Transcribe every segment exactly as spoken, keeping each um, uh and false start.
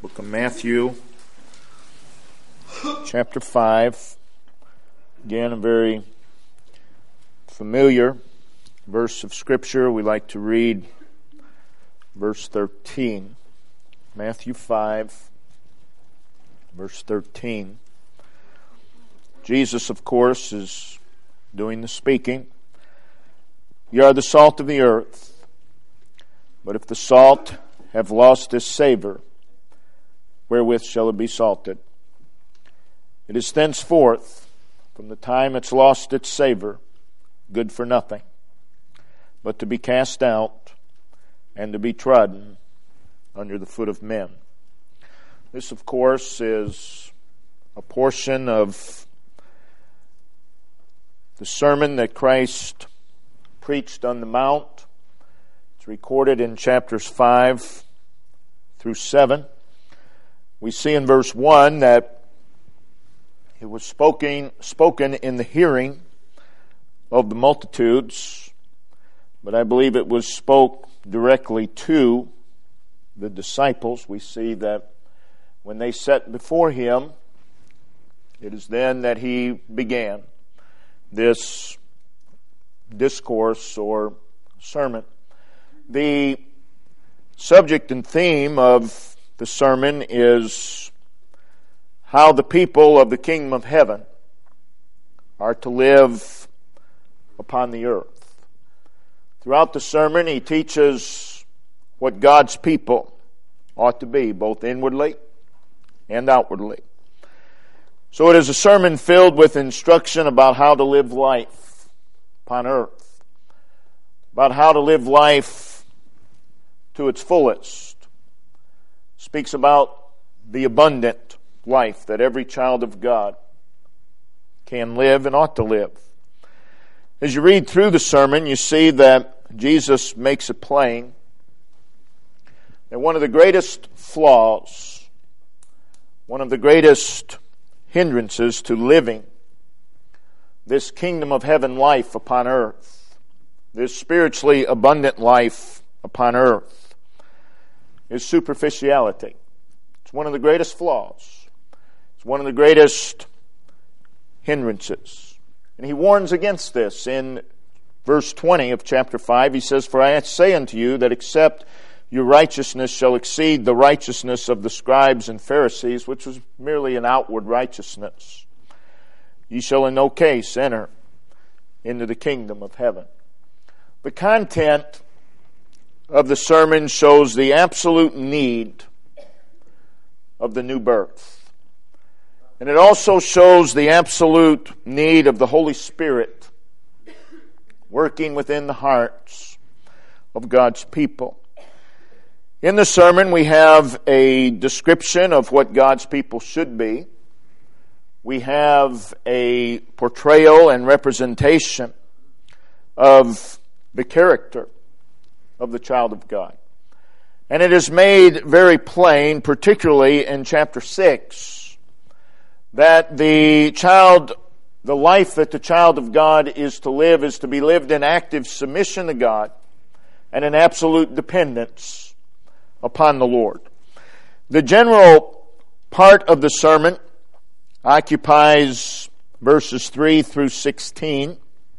Book of Matthew, chapter five. Again, a very familiar verse of Scripture. We like to read verse thirteen. Matthew five, verse thirteen. Jesus, of course, is doing the speaking. "You are the salt of the earth, but if the salt have lost its savor, wherewith shall it be salted? It is thenceforth, from the time it's lost its savor, good for nothing, but to be cast out and to be trodden under the foot of men." This, of course, is a portion of the sermon that Christ preached on the Mount. It's recorded in chapters five through seven. We see in verse one that it was spoken, spoken in the hearing of the multitudes, but I believe it was spoke directly to the disciples. We see that when they sat before him, it is then that he began this discourse or sermon. The subject and theme of the sermon is how the people of the kingdom of heaven are to live upon the earth. Throughout the sermon, he teaches what God's people ought to be, both inwardly and outwardly. So it is a sermon filled with instruction about how to live life upon earth, about how to live life to its fullest. Speaks about the abundant life that every child of God can live and ought to live. As you read through the sermon, you see that Jesus makes it plain that one of the greatest flaws, one of the greatest hindrances to living this kingdom of heaven life upon earth, this spiritually abundant life upon earth, is superficiality. It's one of the greatest flaws. It's one of the greatest hindrances. And he warns against this in verse twenty of chapter five. He says, "For I say unto you that except your righteousness shall exceed the righteousness of the scribes and Pharisees," which was merely an outward righteousness, "ye shall in no case enter into the kingdom of heaven." The content of the sermon shows the absolute need of the new birth. And it also shows the absolute need of the Holy Spirit working within the hearts of God's people. In the sermon, we have a description of what God's people should be. We have a portrayal and representation of the character of the child of God. And it is made very plain, particularly in chapter six, that the child, the life that the child of God is to live is to be lived in active submission to God and in absolute dependence upon the Lord. The general part of the sermon occupies verses three through sixteen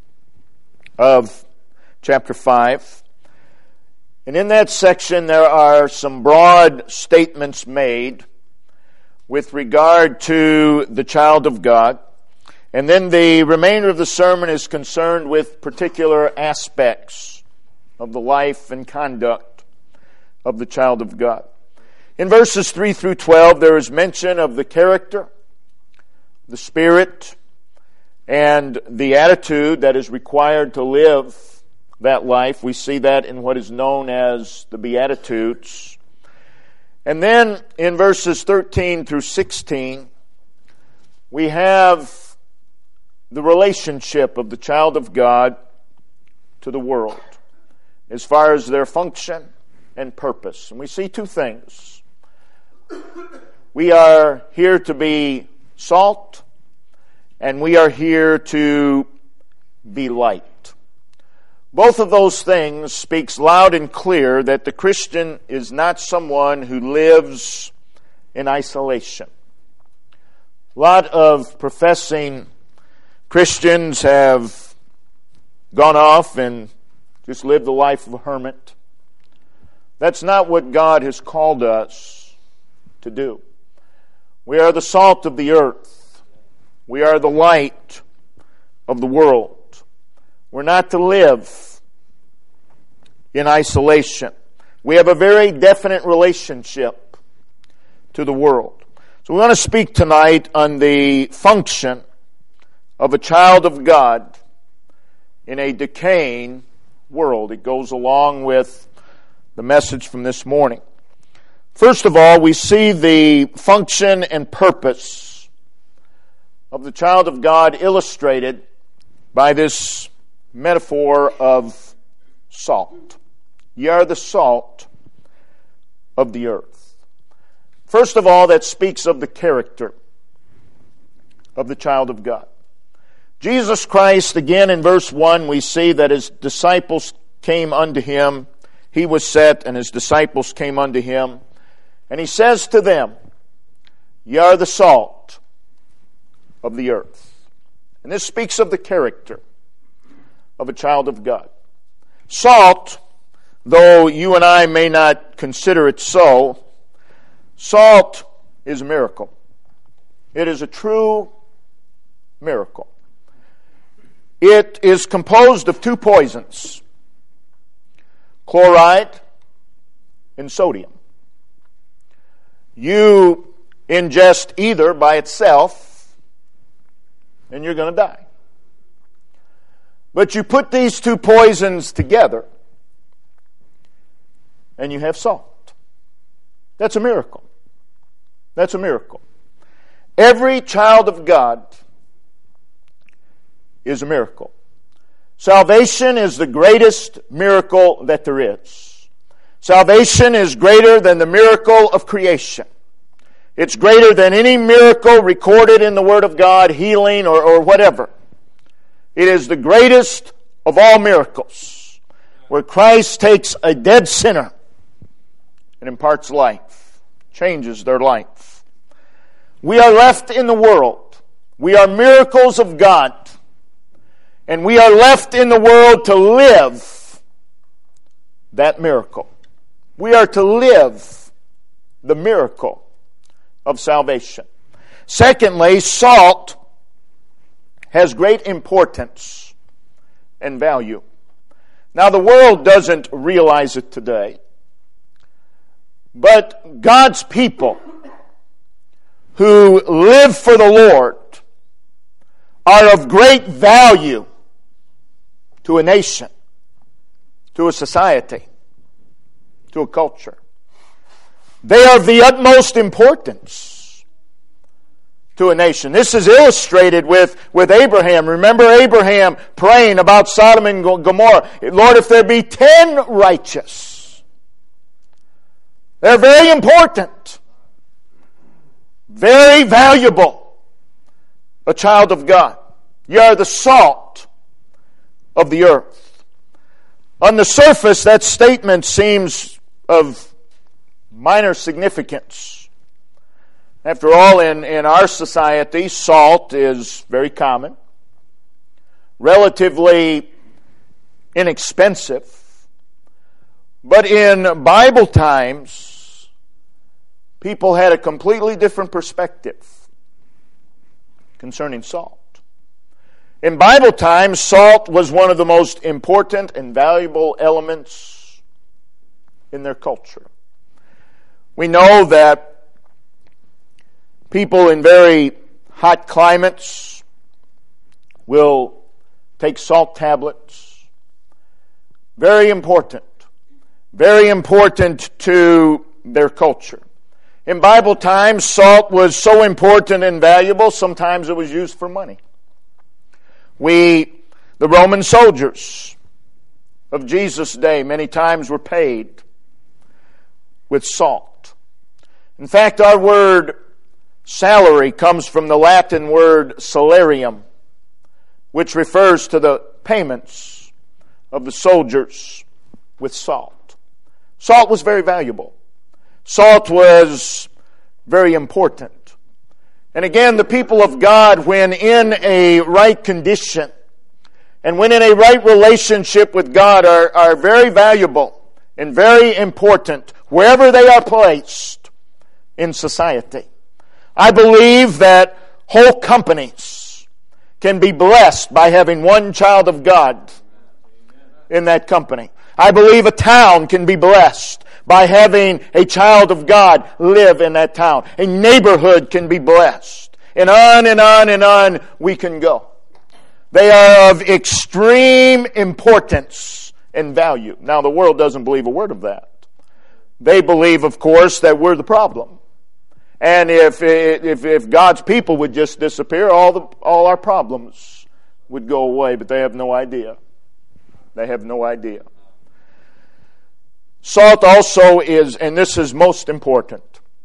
of chapter five. And in that section there are some broad statements made with regard to the child of God. And then the remainder of the sermon is concerned with particular aspects of the life and conduct of the child of God. In verses three through twelve, there is mention of the character, the spirit, and the attitude that is required to live that life. We see that in what is known as the Beatitudes. And then in verses thirteen through sixteen, we have the relationship of the child of God to the world as far as their function and purpose. And we see two things. We are here to be salt, and we are here to be light. Both of those things speaks loud and clear that the Christian is not someone who lives in isolation. A lot of professing Christians have gone off and just lived the life of a hermit. That's not what God has called us to do. We are the salt of the earth. We are the light of the world. We're not to live in isolation. We have a very definite relationship to the world. So we want to speak tonight on the function of a child of God in a decaying world. It goes along with the message from this morning. First of all, we see the function and purpose of the child of God illustrated by this metaphor of salt. Ye are the salt of the earth. First of all, that speaks of the character of the child of God. Jesus Christ, again in verse one, we see that his disciples came unto him. He was set, and his disciples came unto him. And he says to them, Ye are the salt of the earth. And this speaks of the character of a child of God. Salt, though you and I may not consider it so, salt is a miracle. It is a true miracle. It is composed of two poisons, chloride and sodium. You ingest either by itself, and you're going to die. But you put these two poisons together, and you have salt. That's a miracle. That's a miracle. Every child of God is a miracle. Salvation is the greatest miracle that there is. Salvation is greater than the miracle of creation. It's greater than any miracle recorded in the Word of God, healing or, or whatever. It is the greatest of all miracles, where Christ takes a dead sinner and imparts life, changes their life. We are left in the world. We are miracles of God. And we are left in the world to live that miracle. We are to live the miracle of salvation. Secondly, salt has great importance and value. Now, the world doesn't realize it today, but God's people who live for the Lord are of great value to a nation, to a society, to a culture. They are of the utmost importance to a nation. This is illustrated with, with Abraham. Remember Abraham praying about Sodom and Gomorrah. Lord, if there be ten righteous. They're very important. Very valuable. A child of God. You are the salt of the earth. On the surface, that statement seems of minor significance. After all, in, in our society, salt is very common, relatively inexpensive. But in Bible times, people had a completely different perspective concerning salt. In Bible times, salt was one of the most important and valuable elements in their culture. We know that people in very hot climates will take salt tablets. Very important. Very important to their culture. In Bible times, salt was so important and valuable, sometimes it was used for money. We, the Roman soldiers of Jesus' day, many times were paid with salt. In fact, our word salary comes from the Latin word salarium, which refers to the payments of the soldiers with salt. Salt was very valuable. Salt was very important. And again, the people of God, when in a right condition and when in a right relationship with God, are, are very valuable and very important wherever they are placed in society. I believe that whole companies can be blessed by having one child of God in that company. I believe a town can be blessed by having a child of God live in that town. A neighborhood can be blessed. And on and on and on we can go. They are of extreme importance and value. Now, the world doesn't believe a word of that. They believe, of course, that we're the problem. And if if if God's people would just disappear, all the all our problems would go away. But they have no idea. They have no idea. Salt also is, and this is most important,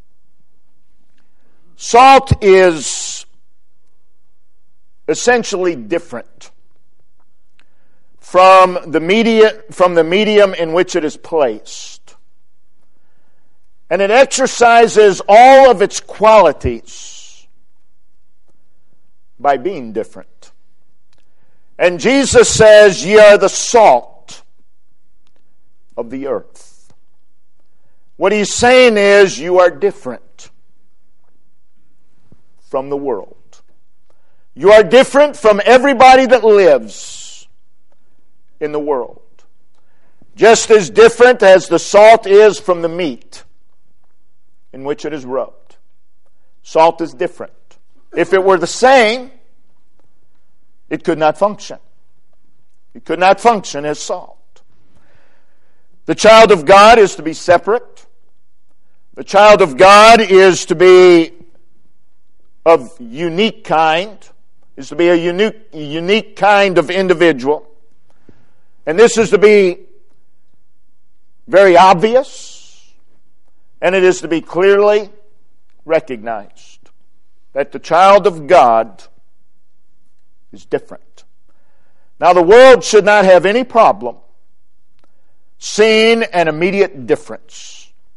salt is essentially different from the media, from the medium in which it is placed. And it exercises all of its qualities by being different. And Jesus says, "Ye are the salt of the earth." What he's saying is, you are different from the world. You are different from everybody that lives in the world. Just as different as the salt is from the meat in which it is rubbed. Salt is different. If it were the same, it could not function. It could not function as salt. The child of God is to be separate. The child of God is to be of unique kind, is to be a unique, unique kind of individual. And this is to be very obvious, and it is to be clearly recognized that the child of God is different. Now, the world should not have any problem seeing an immediate difference.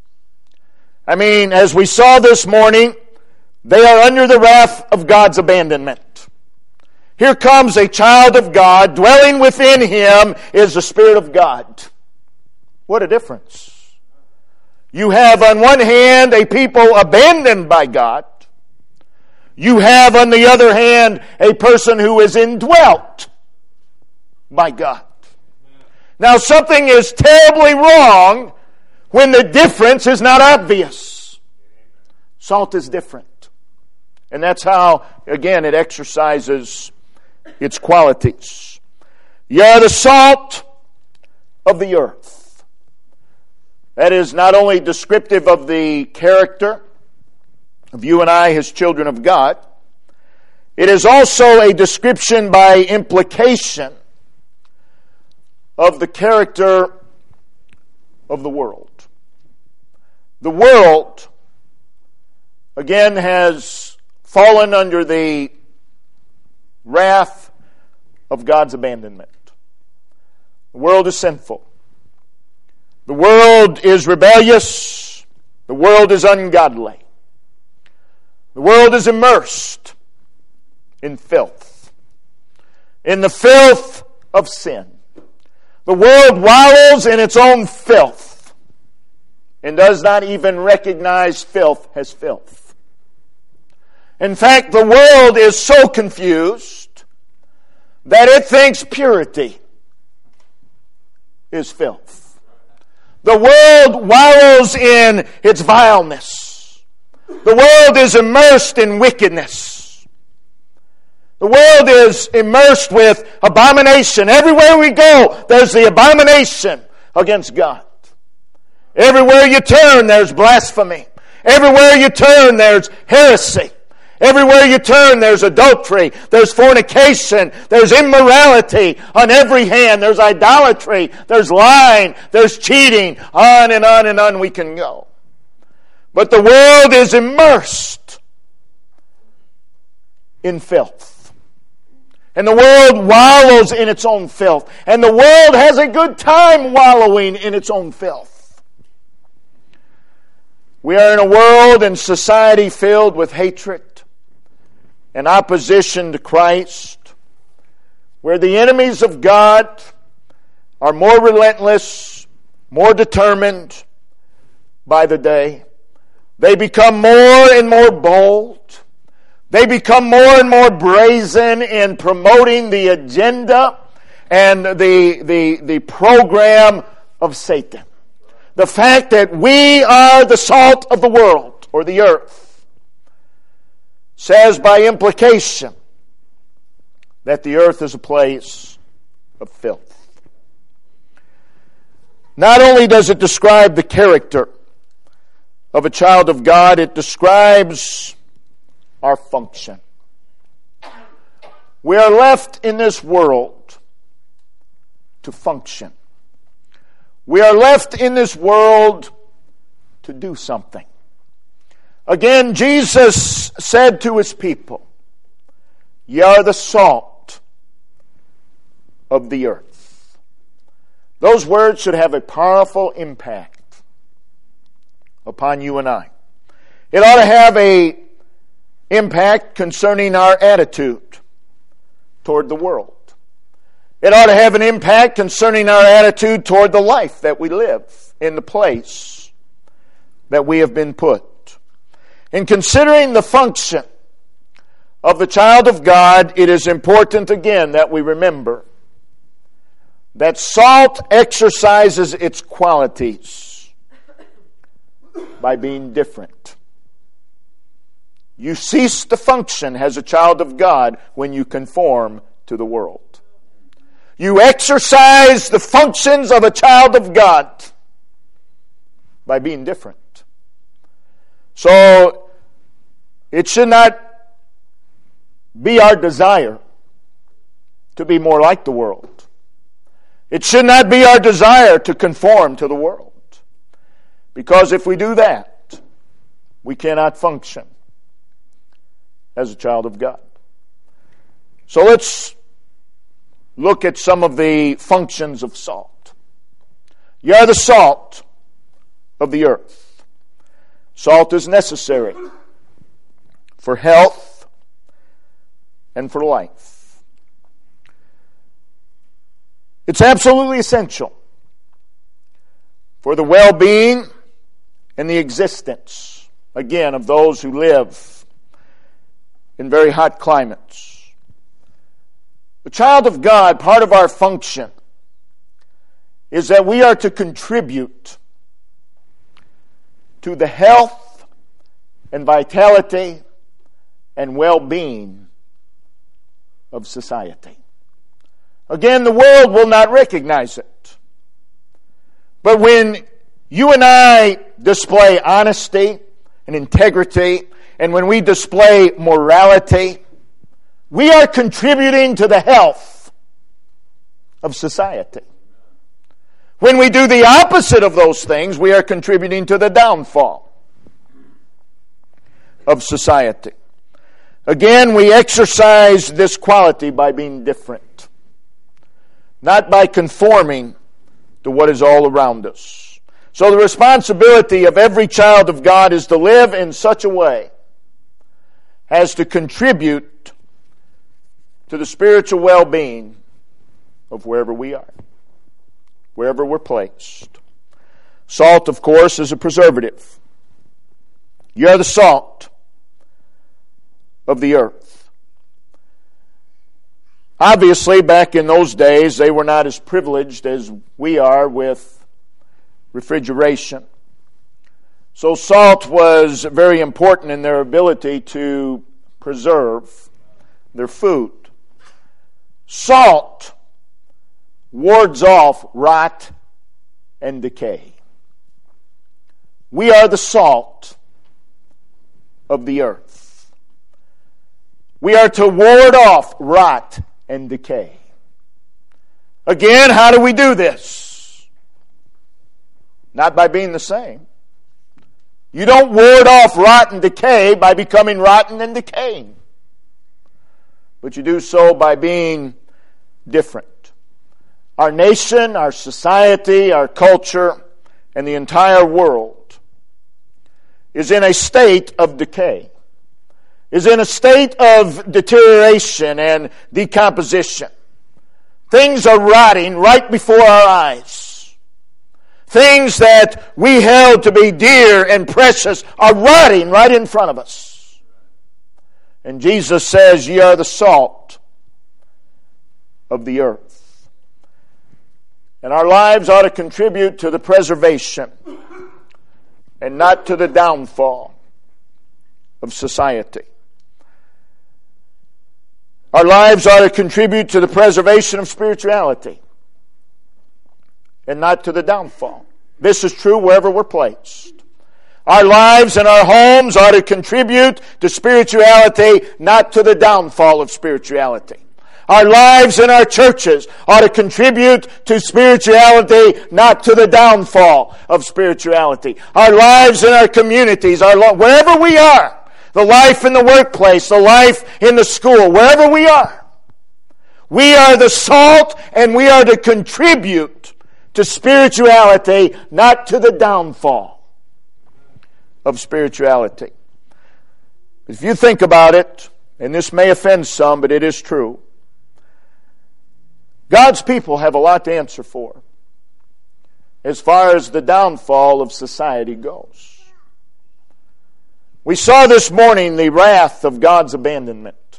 I mean, as we saw this morning, they are under the wrath of God's abandonment. Here comes a child of God. Dwelling within him is the Spirit of God. What a difference. You have on one hand a people abandoned by God. You have on the other hand a person who is indwelt by God. Now, something is terribly wrong when the difference is not obvious. Salt is different. And that's how, again, it exercises its qualities. You are the salt of the earth. That is not only descriptive of the character of you and I, His children of God, it is also a description by implication of the character of the world. The world, again, has fallen under the wrath of God's abandonment. The world is sinful. The world is rebellious. The world is ungodly. The world is immersed in filth, in the filth of sin. The world wallows in its own filth and does not even recognize filth as filth. In fact, the world is so confused that it thinks purity is filth. The world wallows in its vileness. The world is immersed in wickedness. The world is immersed with abomination. Everywhere we go, there's the abomination against God. Everywhere you turn, there's blasphemy. Everywhere you turn, there's heresy. Everywhere you turn, there's adultery, there's fornication, there's immorality on every hand, there's idolatry, there's lying, there's cheating, on and on and on we can go. But the world is immersed in filth. And the world wallows in its own filth. And the world has a good time wallowing in its own filth. We are in a world and society filled with hatred and opposition to Christ, where the enemies of God are more relentless, more determined by the day. They become more and more bold. They become more and more brazen in promoting the agenda and the, the, the program of Satan. The fact that we are the salt of the world, or the earth, says by implication that the earth is a place of filth. Not only does it describe the character of a child of God, it describes our function. We are left in this world to function. We are left in this world to do something. Again, Jesus said to his people, "Ye are the salt of the earth." Those words should have a powerful impact upon you and I. It ought to have a impact concerning our attitude toward the world. It ought to have an impact concerning our attitude toward the life that we live in the place that we have been put. In considering the function of the child of God, it is important again that we remember that salt exercises its qualities by being different. You cease to function as a child of God when you conform to the world. You exercise the functions of a child of God by being different. So, it should not be our desire to be more like the world. It should not be our desire to conform to the world. Because if we do that, we cannot function as a child of God. So let's look at some of the functions of salt. You are the salt of the earth. Salt is necessary for health and for life. It's absolutely essential for the well-being and the existence, again, of those who live in very hot climates. The child of God, part of our function is that we are to contribute to the health and vitality and well-being of society. Again, the world will not recognize it. But when you and I display honesty and integrity, and when we display morality, we are contributing to the health of society. When we do the opposite of those things, we are contributing to the downfall of society. Again, we exercise this quality by being different, not by conforming to what is all around us. So the responsibility of every child of God is to live in such a way as to contribute to the spiritual well-being of wherever we are, wherever we're placed. Salt, of course, is a preservative. You are the salt of the earth. Obviously, back in those days, they were not as privileged as we are with refrigeration. So salt was very important in their ability to preserve their food. Salt wards off rot and decay. We are the salt of the earth. We are to ward off rot and decay. Again, how do we do this? Not by being the same. You don't ward off rot and decay by becoming rotten and decaying. But you do so by being different. Our nation, our society, our culture, and the entire world is in a state of decay, is in a state of deterioration and decomposition. Things are rotting right before our eyes. Things that we held to be dear and precious are rotting right in front of us. And Jesus says, "Ye are the salt of the earth." And our lives ought to contribute to the preservation and not to the downfall of society. Our lives ought to contribute to the preservation of spirituality and not to the downfall. This is true wherever we're placed. Our lives and our homes ought to contribute to spirituality, not to the downfall of spirituality. Our lives and our churches ought to contribute to spirituality, not to the downfall of spirituality. Our lives and our communities, our lo- wherever we are, the life in the workplace, the life in the school, wherever we are, we are the salt and we are to contribute to spirituality, not to the downfall of spirituality. If you think about it, and this may offend some, but it is true, God's people have a lot to answer for as far as the downfall of society goes. We saw this morning the wrath of God's abandonment.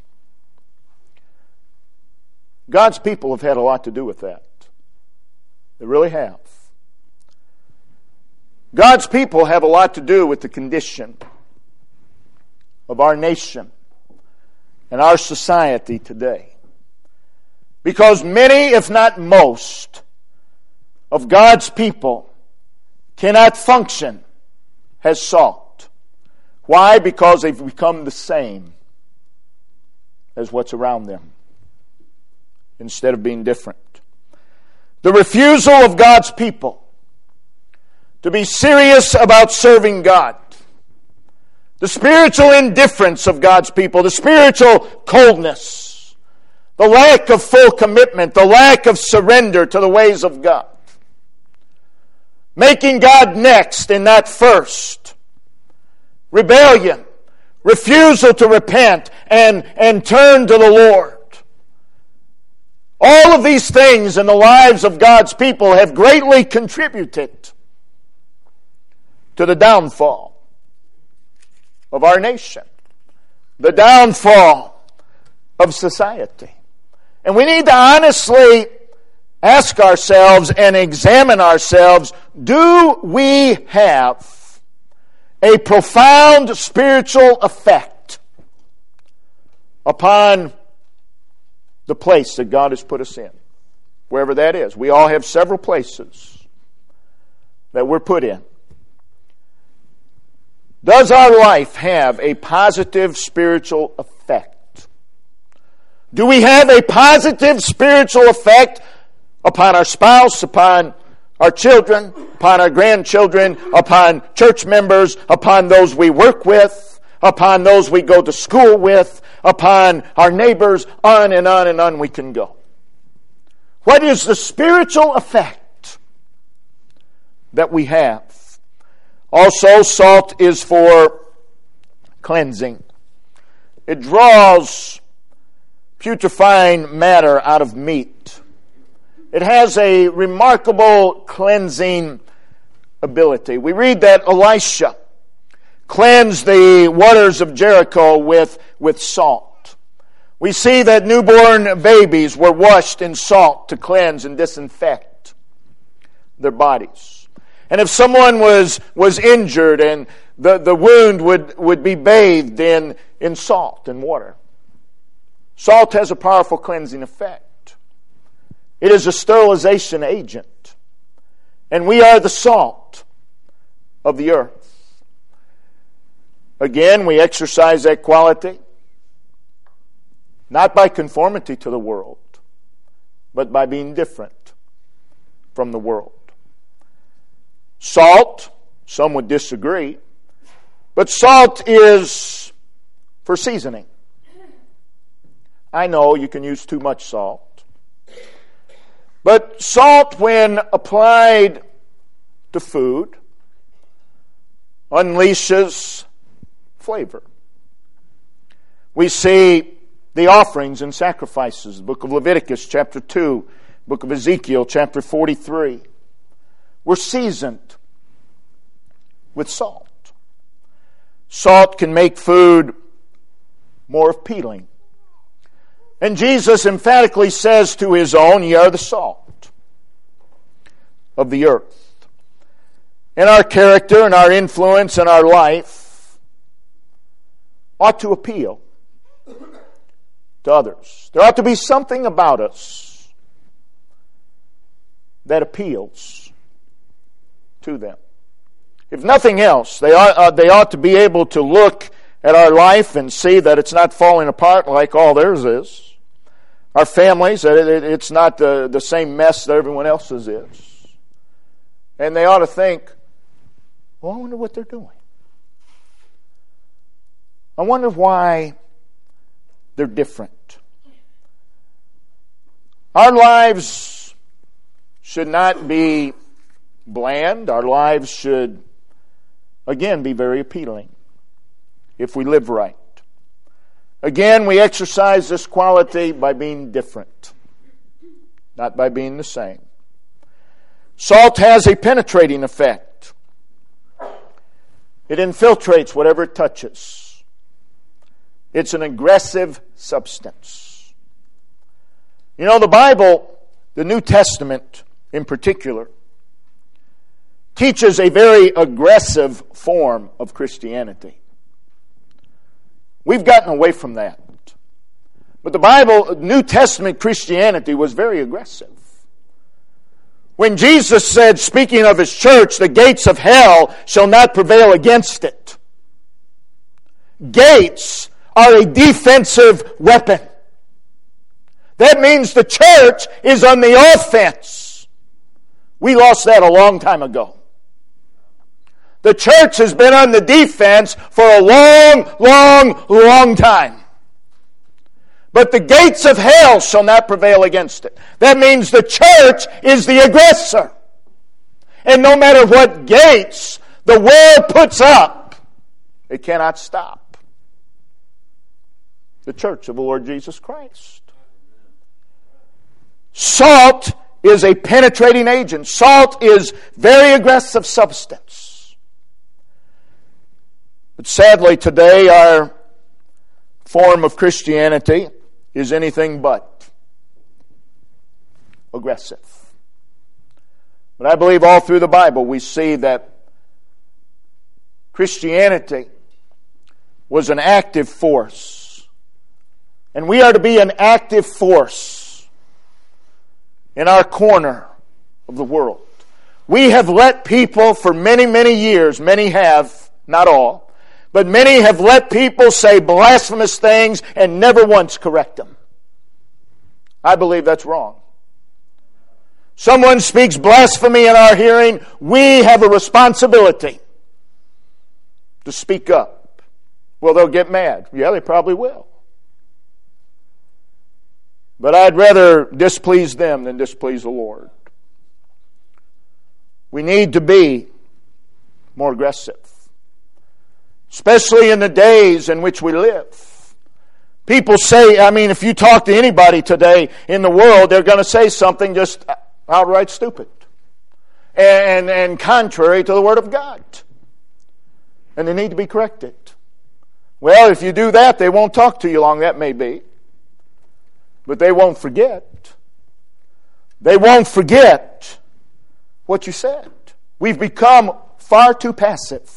God's people have had a lot to do with that. They really have. God's people have a lot to do with the condition of our nation and our society today. Because many, if not most, of God's people cannot function as salt. Why? Because they've become the same as what's around them instead of being different. The refusal of God's people to be serious about serving God, the spiritual indifference of God's people, the spiritual coldness, the lack of full commitment, the lack of surrender to the ways of God, making God next and not first, rebellion, refusal to repent and, and turn to the Lord. All of these things in the lives of God's people have greatly contributed to the downfall of our nation, the downfall of society. And we need to honestly ask ourselves and examine ourselves, do we have a profound spiritual effect upon the place that God has put us in, wherever that is? We all have several places that we're put in. Does our life have a positive spiritual effect? Do we have a positive spiritual effect upon our spouse, upon our children, upon our grandchildren, upon church members, upon those we work with, upon those we go to school with, upon our neighbors? On and on and on we can go. What is the spiritual effect that we have? Also, salt is for cleansing. It draws putrefying matter out of meat. It has a remarkable cleansing ability. We read that Elisha cleansed the waters of Jericho with, with salt. We see that newborn babies were washed in salt to cleanse and disinfect their bodies. And if someone was, was injured, and the, the wound would, would be bathed in, in salt and water. Salt has a powerful cleansing effect. It is a sterilization agent. And we are the salt of the earth. Again, we exercise that quality not by conformity to the world, but by being different from the world. Salt, some would disagree, but salt is for seasoning. I know you can use too much salt, but salt, when applied to food, unleashes flavor. We see the offerings and sacrifices, the book of Leviticus chapter two, book of Ezekiel chapter forty-three, were seasoned with salt. Salt can make food more appealing. And Jesus emphatically says to His own, "Ye are the salt of the earth." And our character and our influence and our life ought to appeal to others. There ought to be something about us that appeals to them. If nothing else, they ought, uh, they ought to be able to look at our life and see that it's not falling apart like all theirs is. Our families, that it, it's not the, the same mess that everyone else's is. And they ought to think, well, I wonder what they're doing. I wonder why they're different. Our lives should not be bland. Our lives should, again, be very appealing if we live right. Again, we exercise this quality by being different, not by being the same. Salt has a penetrating effect. It infiltrates whatever it touches. It's an aggressive substance. You know, the Bible, the New Testament in particular, teaches a very aggressive form of Christianity. We've gotten away from that. But the Bible, New Testament Christianity was very aggressive. When Jesus said, speaking of His church, the gates of hell shall not prevail against it. Gates are a defensive weapon. That means the church is on the offense. We lost that a long time ago. The church has been on the defense for a long, long, long time. But the gates of hell shall not prevail against it. That means the church is the aggressor. And no matter what gates the world puts up, it cannot stop the church of the Lord Jesus Christ. Salt is a penetrating agent. Salt is very aggressive substance. But sadly today our form of Christianity is anything but aggressive. But I believe all through the Bible we see that Christianity was an active force. And we are to be an active force in our corner of the world. We have let people for many, many years, many have, not all, but many have let people say blasphemous things and never once correct them. I believe that's wrong. Someone speaks blasphemy in our hearing, we have a responsibility to speak up. Well, they'll get mad. Yeah, they probably will. But I'd rather displease them than displease the Lord. We need to be more aggressive. Especially in the days in which we live. People say, I mean, if you talk to anybody today in the world, they're going to say something just outright stupid. And, and contrary to the Word of God. And they need to be corrected. Well, if you do that, they won't talk to you long. That may be. But they won't forget. They won't forget what you said. We've become far too passive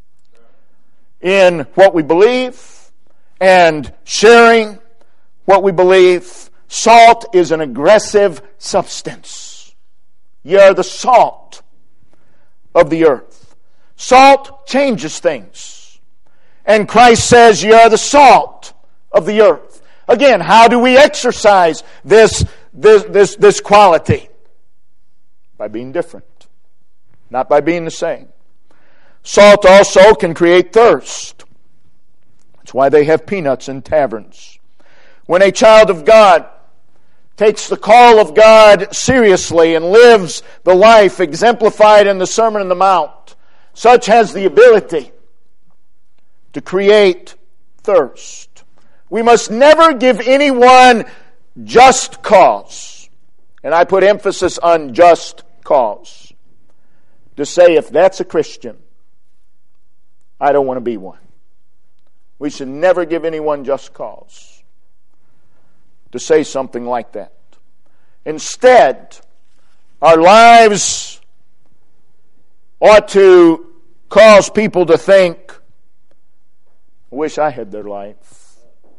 in what we believe and sharing what we believe. Salt is an aggressive substance. Ye are the salt of the earth. Salt changes things. And Christ says, ye are the salt of the earth. Again, how do we exercise this, this, this, this quality? By being different. Not by being the same. Salt also can create thirst. That's why they have peanuts in taverns. When a child of God takes the call of God seriously and lives the life exemplified in the Sermon on the Mount, Such has the ability to create thirst. We must never give anyone just cause. And I put emphasis on just cause. To say, if that's a Christian, I don't want to be one. We should never give anyone just cause to say something like that. Instead, our lives ought to cause people to think, I wish I had their life.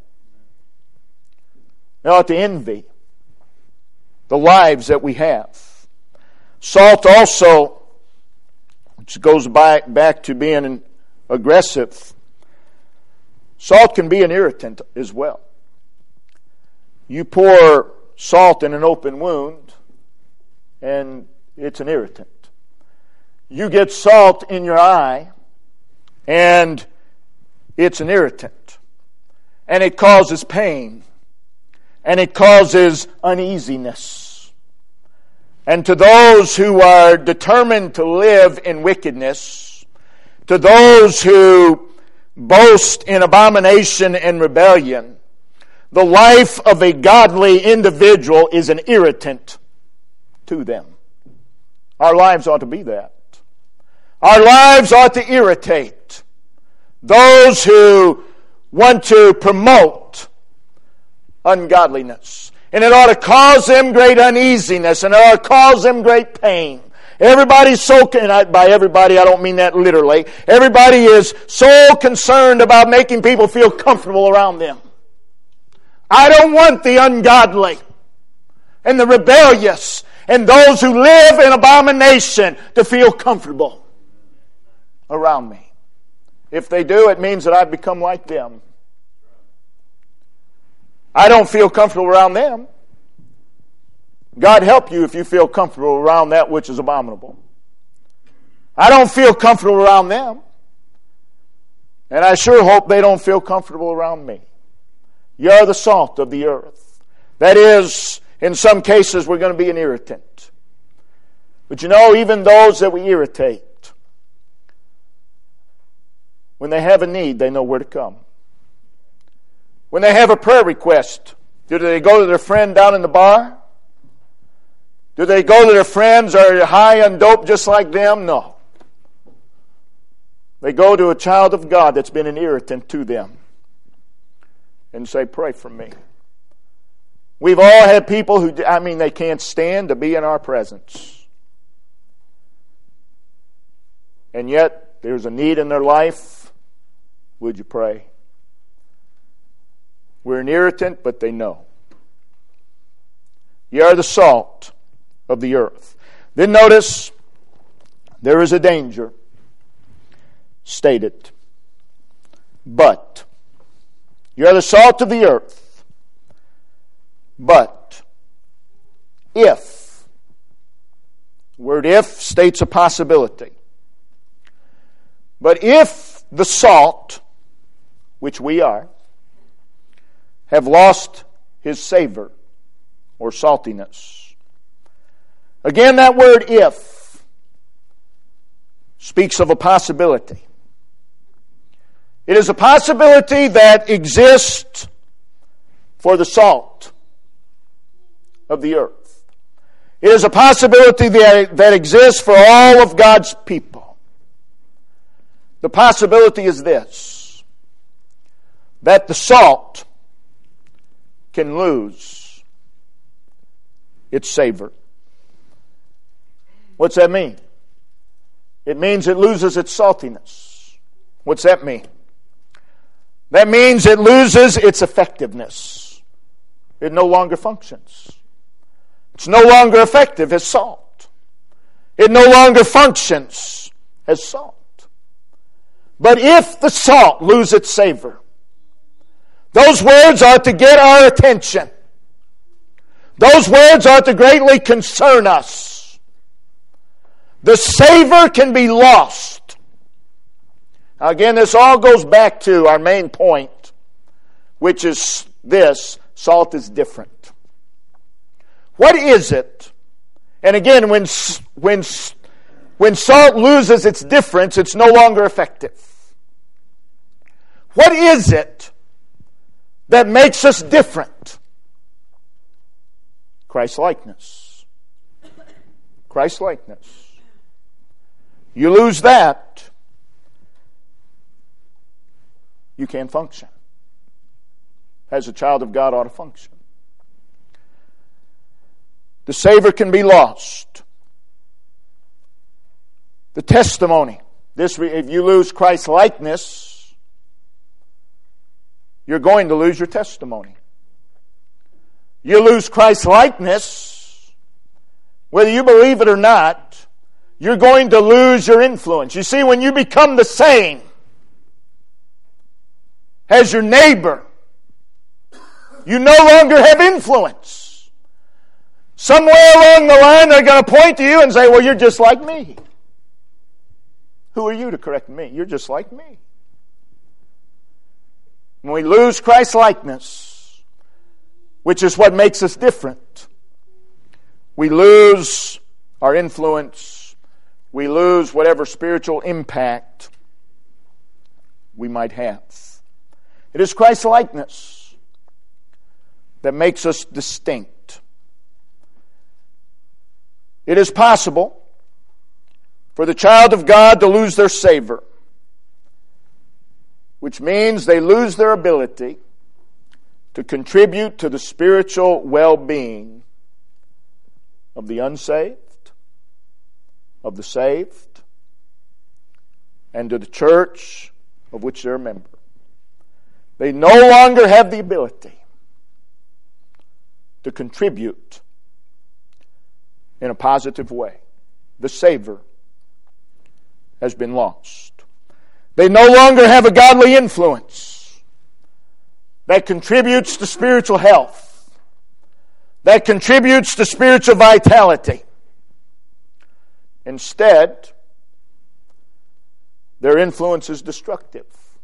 They ought to envy the lives that we have. Salt also, which goes by, back to being aggressive, salt can be an irritant as well. You pour salt in an open wound, and it's an irritant. You get salt in your eye, and it's an irritant. And it causes pain. And it causes uneasiness. And to those who are determined to live in wickedness, to those who boast in abomination and rebellion, the life of a godly individual is an irritant to them. Our lives ought to be that. Our lives ought to irritate those who want to promote ungodliness. And it ought to cause them great uneasiness, and it ought to cause them great pain. Everybody's so, and I, by everybody I don't mean that literally, everybody is so concerned about making people feel comfortable around them. I don't want the ungodly and the rebellious and those who live in abomination to feel comfortable around me. If they do, it means that I've become like them. I don't feel comfortable around them. God help you if you feel comfortable around that which is abominable. I don't feel comfortable around them. And I sure hope they don't feel comfortable around me. You are the salt of the earth. That is, in some cases, we're going to be an irritant. But you know, even those that we irritate, when they have a need, they know where to come. When they have a prayer request, do they go to their friend down in the bar? Do they go to their friends who are high on dope just like them? No. They go to a child of God that's been an irritant to them and say, pray for me. We've all had people who, I mean, they can't stand to be in our presence. And yet, there's a need in their life. Would you pray? We're an irritant, but they know. You are the salt of the earth. Then notice, there is a danger stated. But, you are the salt of the earth. But, if, the word if states a possibility. But if the salt, which we are, have lost his savor or saltiness. Again, that word if speaks of a possibility. It is a possibility that exists for the salt of the earth. It is a possibility that, that exists for all of God's people. The possibility is this, that the salt can lose its savor. What's that mean? It means it loses its saltiness. What's that mean? That means it loses its effectiveness. It no longer functions. It's no longer effective as salt. It no longer functions as salt. But if the salt lose its savor, those words are to get our attention. Those words are to greatly concern us. The savor can be lost. Now again, this all goes back to our main point, which is this: salt is different. What is it? And again, when when When salt loses its difference, it's no longer effective. What is it that makes us different? Christ-likeness. Christ-likeness. You lose that, you can't function as a child of God ought to function. The savor can be lost. The testimony. This, if you lose Christ-likeness, you're going to lose your testimony. You lose Christ-likeness, whether you believe it or not, you're going to lose your influence. You see, when you become the same as your neighbor, you no longer have influence. Somewhere along the line, they're going to point to you and say, well, you're just like me. Who are you to correct me? You're just like me. When we lose Christ-likeness, which is what makes us different, we lose our influence. We lose whatever spiritual impact we might have. It is Christ-likeness that makes us distinct. It is possible for the child of God to lose their savor, which means they lose their ability to contribute to the spiritual well-being of the unsaved, of the saved, and to the church of which they're a member. They no longer have the ability to contribute in a positive way. The savor has been lost. They no longer have a godly influence that contributes to spiritual health, that contributes to spiritual vitality. Instead, their influence is destructive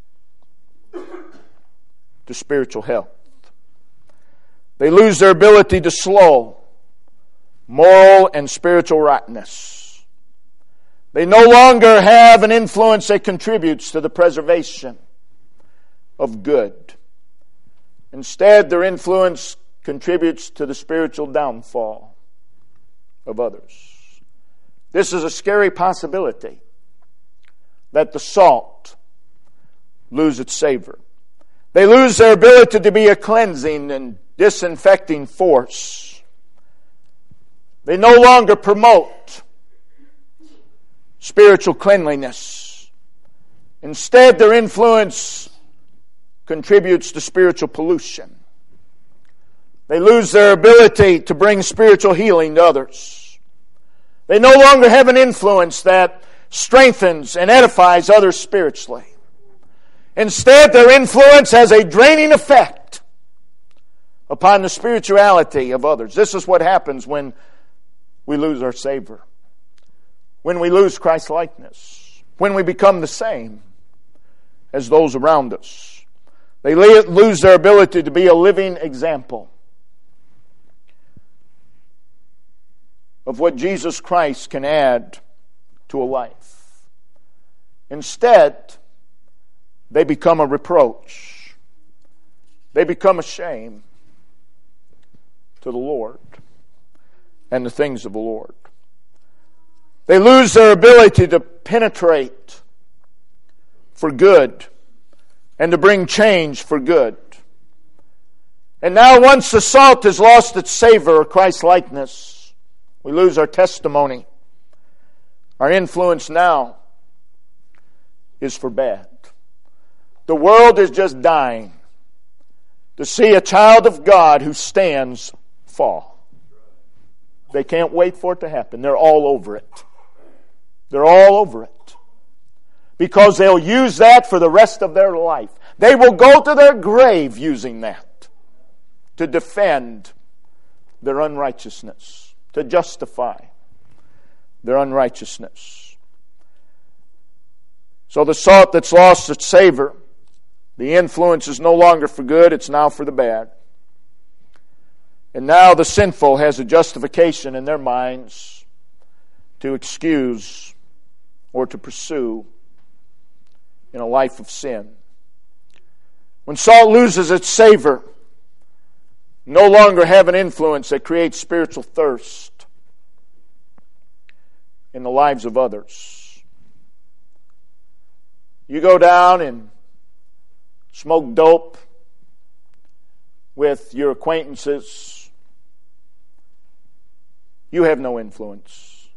to spiritual health. They lose their ability to slow moral and spiritual rottenness. They no longer have an influence that contributes to the preservation of good. Instead, their influence contributes to the spiritual downfall of others. This is a scary possibility that the salt lose its savor. They lose their ability to be a cleansing and disinfecting force. They no longer promote spiritual cleanliness. Instead, their influence contributes to spiritual pollution. They lose their ability to bring spiritual healing to others. They no longer have an influence that strengthens and edifies others spiritually. Instead, their influence has a draining effect upon the spirituality of others. This is what happens when we lose our savor. When we lose Christ-likeness. When we become the same as those around us. They lose their ability to be a living example of what Jesus Christ can add to a life. Instead, they become a reproach. They become a shame to the Lord and the things of the Lord. They lose their ability to penetrate for good and to bring change for good. And now once the salt has lost its savor or Christ-likeness, we lose our testimony. Our influence now is for bad. The world is just dying to see a child of God who stands fall. They can't wait for it to happen. They're all over it. They're all over it. Because they'll use that for the rest of their life. They will go to their grave using that to defend their unrighteousness, to justify their unrighteousness. So the salt that's lost its savor, the influence is no longer for good, it's now for the bad. And now the sinful has a justification in their minds to excuse or to pursue in a life of sin. When salt loses its savor, no longer have an influence that creates spiritual thirst in the lives of others. You go down and smoke dope with your acquaintances, you have no influence.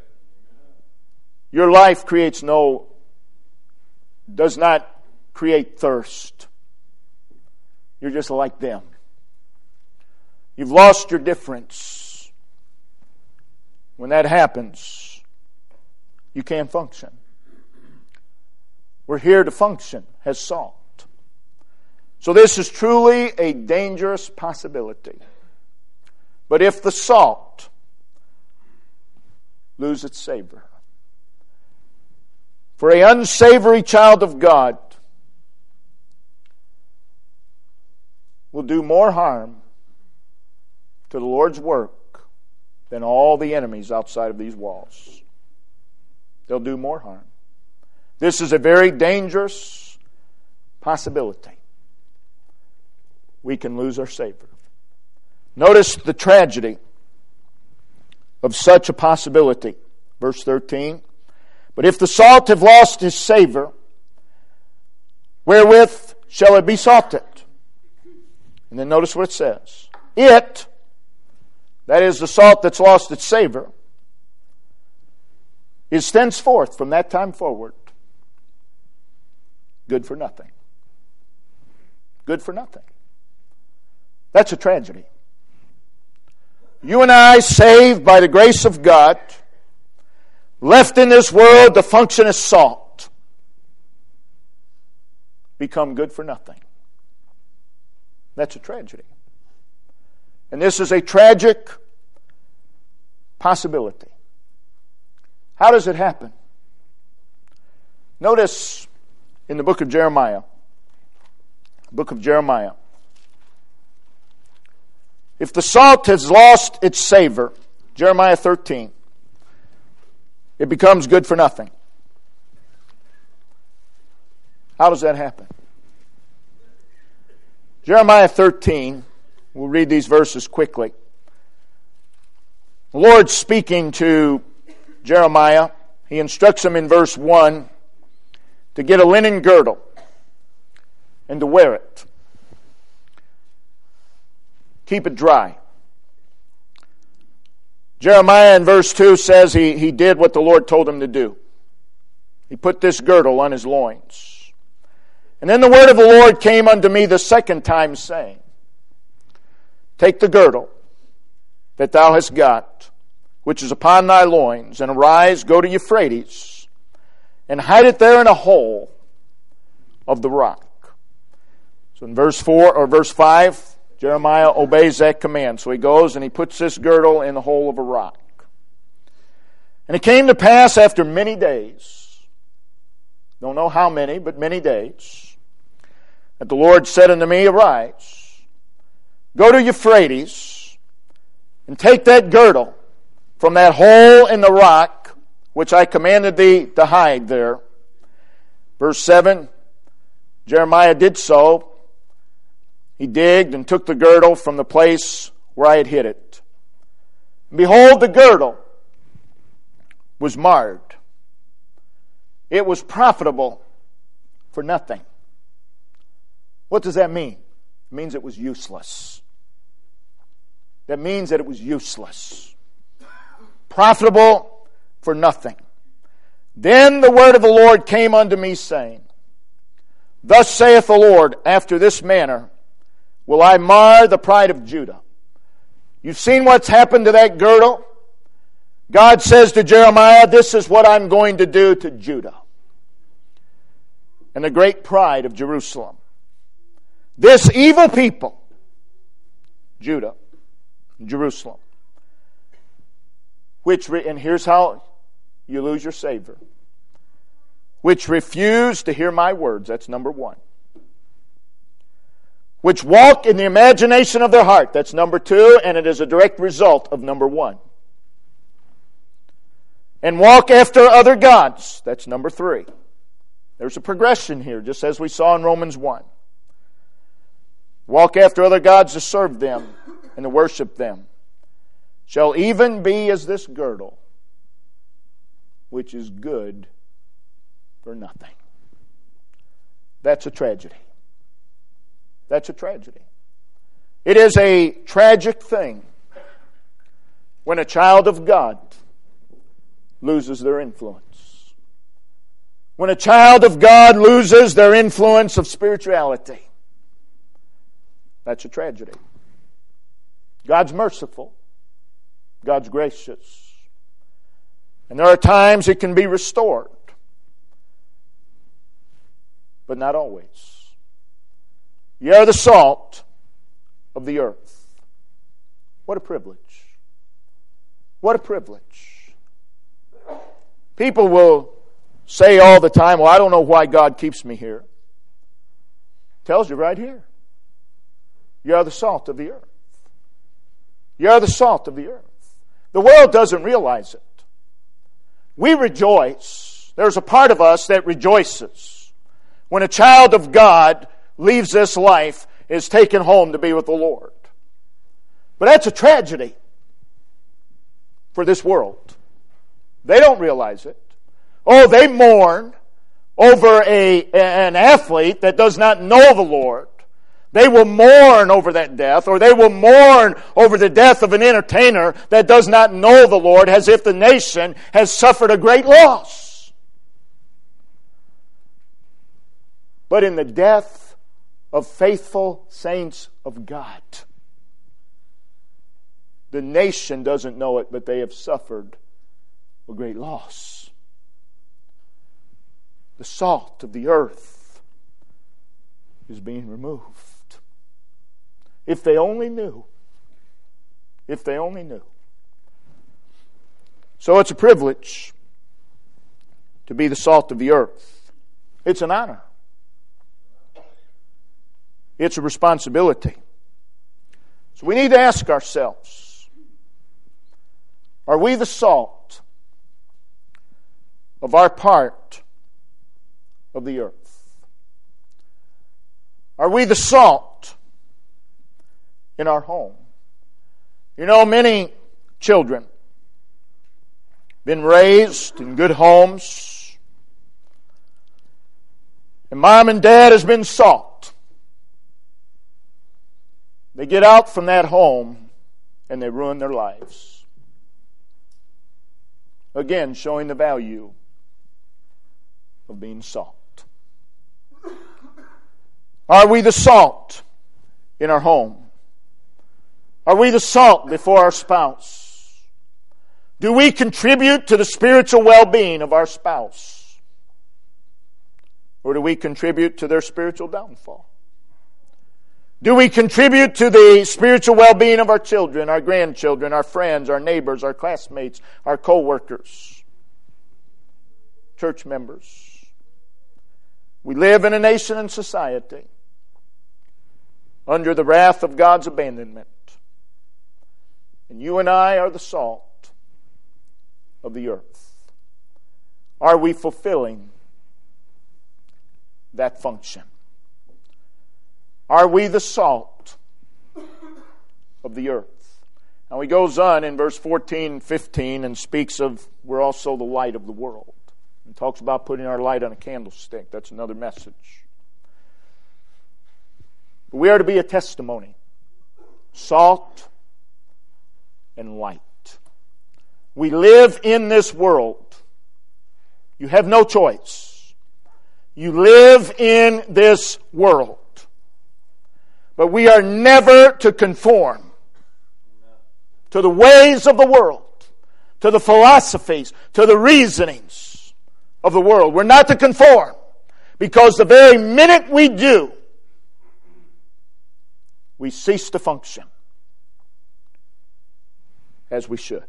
Your life creates no, does not create thirst. You're just like them. You've lost your difference. When that happens, you can't function. We're here to function as salt. So this is truly a dangerous possibility. But if the salt lose its savor, for an unsavory child of God will do more harm to the Lord's work than all the enemies outside of these walls. They'll do more harm. This is a very dangerous possibility. We can lose our savor. Notice the tragedy of such a possibility. Verse thirteen. But if the salt have lost his savor, wherewith shall it be salted? And then notice what it says. It, that is the salt that's lost its savor, is thenceforth, from that time forward, good for nothing. Good for nothing. That's a tragedy. You and I, saved by the grace of God, left in this world to function as salt, become good for nothing. That's a tragedy. And this is a tragic possibility. How does it happen? Notice in the book of Jeremiah, book of Jeremiah, if the salt has lost its savor, Jeremiah thirteen, it becomes good for nothing. How does that happen? Jeremiah thirteen, we'll read these verses quickly. The Lord speaking to Jeremiah, He instructs him in verse one to get a linen girdle and to wear it. Keep it dry. Jeremiah in verse two says he, he did what the Lord told him to do. He put this girdle on his loins. And then the word of the Lord came unto me the second time, saying, Take the girdle that thou hast got, which is upon thy loins, and arise, go to Euphrates, and hide it there in a hole of the rock. So in verse four or verse five, Jeremiah obeys that command. So he goes and he puts this girdle in the hole of a rock. And it came to pass after many days, don't know how many, but many days, that the Lord said unto me, Arise, go to Euphrates, and take that girdle from that hole in the rock, which I commanded thee to hide there. Verse seven, Jeremiah did so. He digged and took the girdle from the place where I had hid it. And behold, the girdle was marred. It was profitable for nothing. What does that mean? It means it was useless. That means that it was useless. Profitable for nothing. Then the word of the Lord came unto me, saying, Thus saith the Lord, after this manner will I mar the pride of Judah. You've seen what's happened to that girdle? God says to Jeremiah, this is what I'm going to do to Judah and the great pride of Jerusalem. This evil people, Judah, Jerusalem, which, re- and here's how you lose your savor, which refuse to hear my words. That's number one. Which walk in the imagination of their heart. That's number two, and it is a direct result of number one. and walk after other gods. That's number three. There's a progression here, just as we saw in Romans one. Walk after other gods to serve them and to worship them. Shall even be as this girdle, which is good for nothing. That's a tragedy. That's a tragedy. It is a tragic thing when a child of God loses their influence. When a child of God loses their influence of spirituality. That's a tragedy. God's merciful. God's gracious. And there are times it can be restored. But not always. Ye are the salt of the earth. What a privilege. What a privilege. People will say all the time, well, I don't know why God keeps me here. Tells you right here. You are the salt of the earth. You are the salt of the earth. The world doesn't realize it. We rejoice. There's a part of us that rejoices when a child of God leaves this life, is taken home to be with the Lord. But that's a tragedy for this world. They don't realize it. Oh, they mourn over a, an athlete that does not know the Lord. They will mourn over that death, or they will mourn over the death of an entertainer that does not know the Lord, as if the nation has suffered a great loss. But in the death of faithful saints of God, the nation doesn't know it, but they have suffered a great loss. The salt of the earth is being removed. If they only knew. If they only knew. So it's a privilege to be the salt of the earth. It's an honor. It's a responsibility. So we need to ask ourselves, are we the salt of our part of the earth? Are we the salt in our home? You know, many children been raised in good homes, and mom and dad has been salt. They get out from that home and they ruin their lives. Again, showing the value of being salt. Are we the salt in our home? Are we the salt before our spouse? Do we contribute to the spiritual well-being of our spouse? Or do we contribute to their spiritual downfall? Do we contribute to the spiritual well-being of our children, our grandchildren, our friends, our neighbors, our classmates, our co-workers, church members? We live in a nation and society under the wrath of God's abandonment. And you and I are the salt of the earth. Are we fulfilling that function? Are we the salt of the earth? Now he goes on in verse fourteen and fifteen and speaks of we're also the light of the world. He talks about putting our light on a candlestick. That's another message. But we are to be a testimony. Salt and light. We live in this world. You have no choice. You live in this world. But we are never to conform to the ways of the world, to the philosophies, to the reasonings of the world. We're not to conform, because the very minute we do, we cease to function as we should.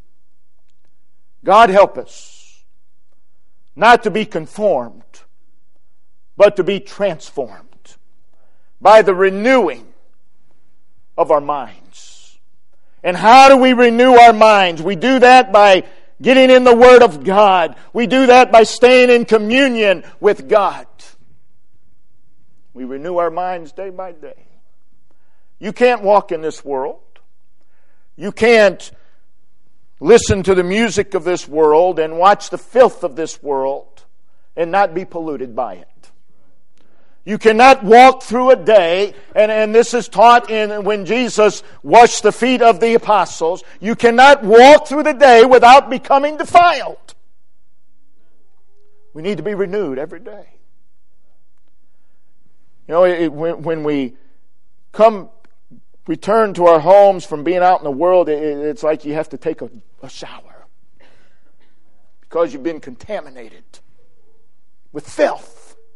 God help us not to be conformed, but to be transformed by the renewing of our minds. And how do we renew our minds? We do that by getting in the Word of God. We do that by staying in communion with God. We renew our minds day by day. You can't walk in this world. You can't listen to the music of this world and watch the filth of this world and not be polluted by it. You cannot walk through a day, and, and this is taught in when Jesus washed the feet of the apostles. You cannot walk through the day without becoming defiled. We need to be renewed every day. You know, it, when, when we come, return to our homes from being out in the world, it, it's like you have to take a, a shower because you've been contaminated with filth.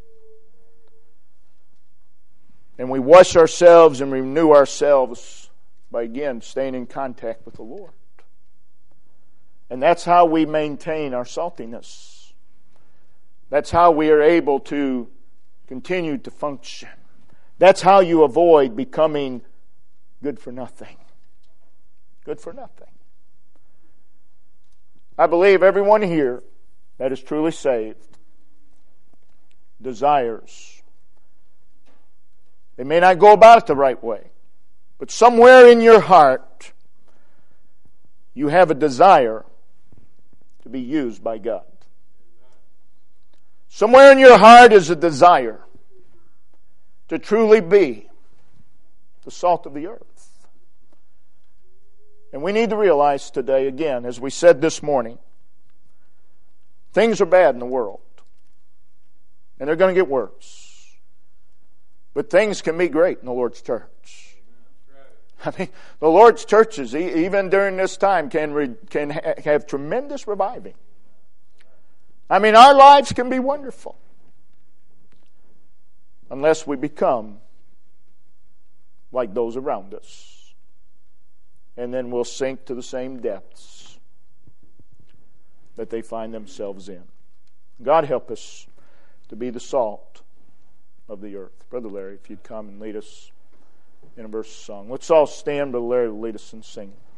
And we wash ourselves and renew ourselves by, again, staying in contact with the Lord. And that's how we maintain our saltiness. That's how we are able to continue to function. That's how you avoid becoming good for nothing. Good for nothing. I believe everyone here that is truly saved desires. They may not go about it the right way, but somewhere in your heart, you have a desire to be used by God. Somewhere in your heart is a desire to truly be the salt of the earth. And we need to realize today, again, as we said this morning, things are bad in the world. And they're going to get worse. But things can be great in the Lord's church. I mean, the Lord's churches, even during this time, can re, can ha- have tremendous reviving. I mean, our lives can be wonderful. Unless we become like those around us. And then we'll sink to the same depths that they find themselves in. God help us to be the salt of the earth. Brother Larry, if you'd come and lead us in a verse of song. Let's all stand. Brother Larry will lead us in singing.